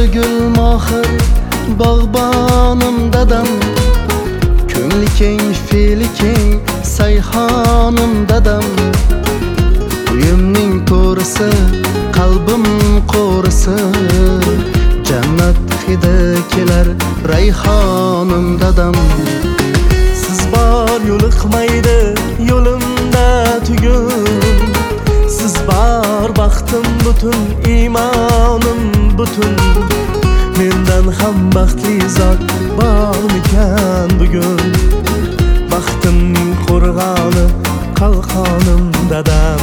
gül mahir bog'bonim dadam, ko'ngli keng fe'li keng sayhonim dadam. Uyimning to'risi, qalbim qo'risi, jannat hidi kelar rayhonim dadam. Siz bor yo'liqmaydi yo'limda tugun, siz bor baxtim butun, iymonim butun. Mendan ham baxtli zot bormikan bugun? Baxtimning qo'rg'oni qalqonim dadam.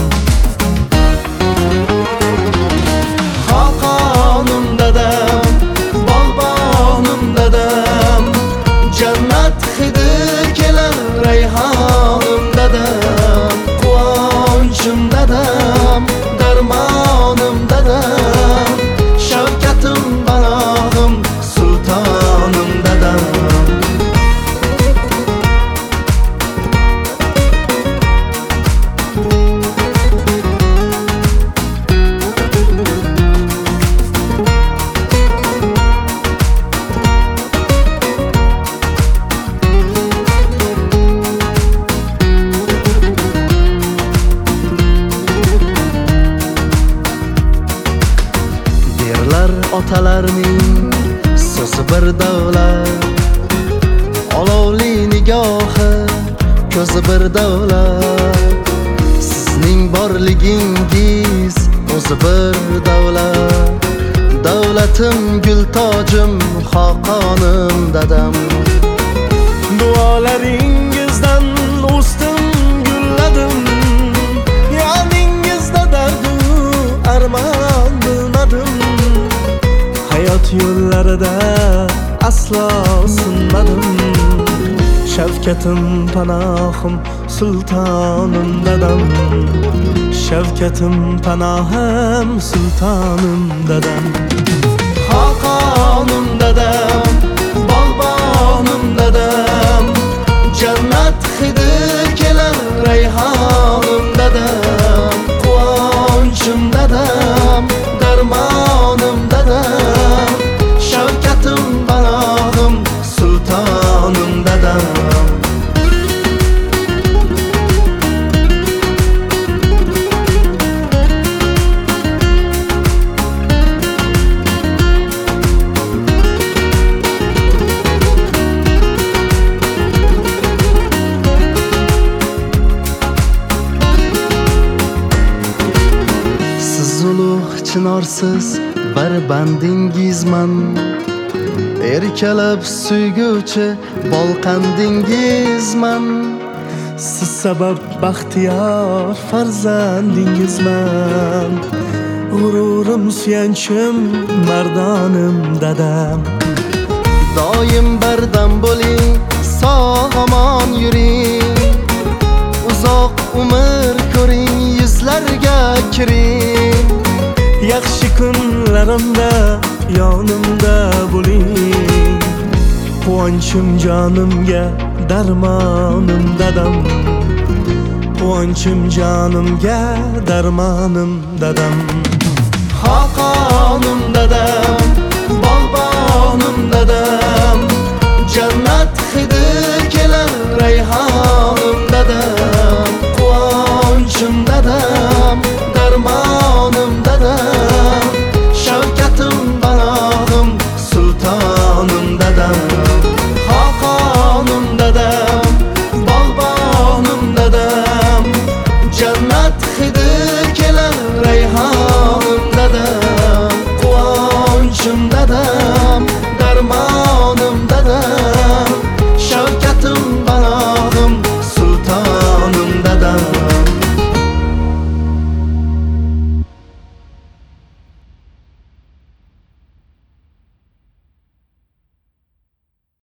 Qalqonim dadam, bog'bonim dadam, jannat hidi kelar rayhonim dadam. Quvonchim dadam, darmonim dadam, shavkatim panohim sultonim dadam. Otalarning so'zi bir davlat, olovli nigohi ko'zi bir davlat. Sizning borligingiz o'zi bir davlat. Davlatim gul tojim xoqonim dadam. Duolaringizdan o'stim gulladim, yoningizda dardu armon bilmadim. Hayot yo'llarida aslo sinmadim. Shavkatim panohim sultonim dadam, shavkatim panohim sultonim dadam. Xoqonim dadam, bog'bonim dadam, jannat hidi kelar rayhonim dadam. Quvonchim dadam, darmonim dadam, shavkatim panohim sultonim dadam. Siz ulug' chinorsiz bir bandingizman, erkalab suyguvchi bolqandingizman. Siz sabab baxtiyor farzandingizman, g'ururim suyanchim mardonim dadam. Doim bardam bo'ling, sog'-omon yuring, uzoq umr ko'ring, yuzlarga kiring. Yaxshi kunlarimda yonimda bo'ling, quvonchim jonimga darmonim dadam, quvonchim jonimga darmonim dadam. Xoqonim dadam, bog'bonim dadam, jannat hidi kelar rayhonim dadam. Quvonchim dadam, darmonim dadam, shavkatim panohim sultonim dadam. Xoqonim dadam, bog'bonim dadam, jannat hidi kelar rayhonim dadam. Quvonchim dadam,